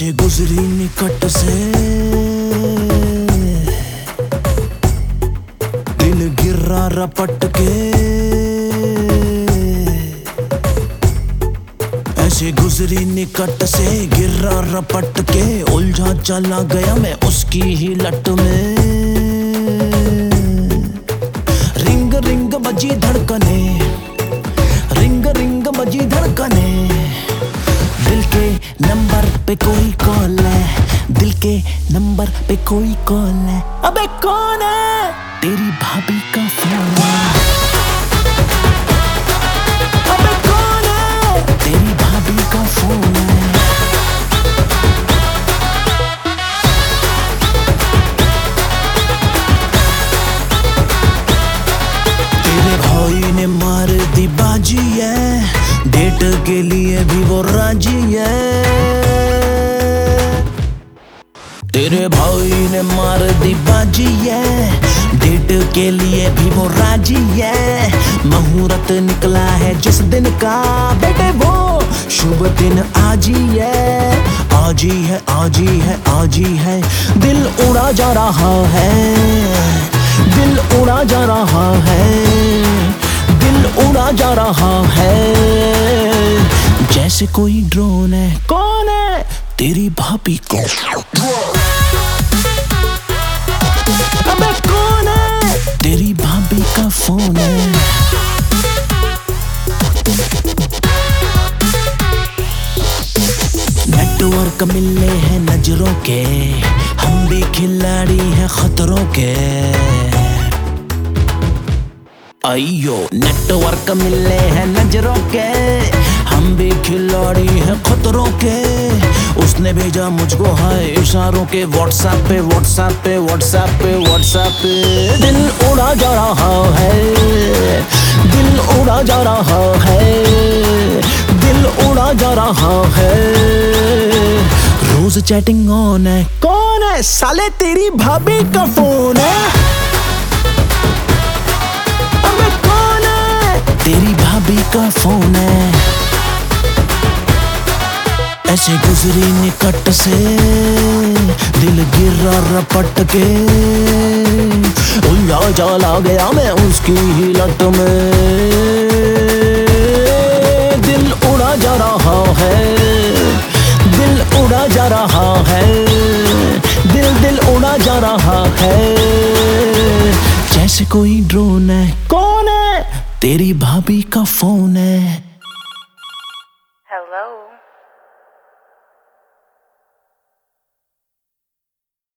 ऐसे गुजरी निकट से दिल गिरा रपट के, ऐसे गुजरी निकट से गिरा रपट के, उलझा चला गया मैं उसकी ही लट में। रिंग रिंग बजी धड़कने, रिंग रिंग बजी धड़कने, दिल के नंबर पे कोई कॉल है, दिल के नंबर पे कोई कॉल है। अबे कौन है? तेरी भाभी का फोन है। अबे कौन है? तेरी भाभी का फोन है। तेरे भाई ने मार दी बाजी है, डेट के लिए भी वो राजी है। तेरे भाई ने मार दी बाजी है, डेट के लिए भी वो राजी है। मुहूर्त निकला है जिस दिन का, बेटे वो शुभ दिन आज ही है, आज ही है, आज ही है, आज ही है। दिल उड़ा जा रहा है, दिल उड़ा जा रहा है, दिल उड़ा जा रहा है, जैसे कोई ड्रोन है। कौन है? तेरी भाभी को। अबे कौन है? तेरी भाभी का फोन है। नेटवर्क मिले हैं नजरों के, हम भी खिलाड़ी हैं खतरों के। अयो नेटवर्क मिले हैं नजरों के, हम भी खिलाड़ी हैं खतरों के। उसने भेजा मुझको हाय इशारों के, व्हाट्सएप पे व्हाट्सएप पे व्हाट्सएप पे व्हाट्सएप पे। दिल उड़ा जा रहा है, दिल उड़ा जा रहा है, दिल उड़ा जा रहा है। रोज चैटिंग ऑन है। कौन है? साले तेरी भाभी का फोन है। तेरी भाभी का फोन है। ऐसे गुजरी निकट से दिल गिरा रपट के, उलझा चला गया मैं उसकी ही लट में। दिल उड़ा जा रहा है, दिल उड़ा जा रहा है, दिल उड़ा जा रहा है, जैसे कोई ड्रोन है। कौन है? तेरी भाभी का फोन है।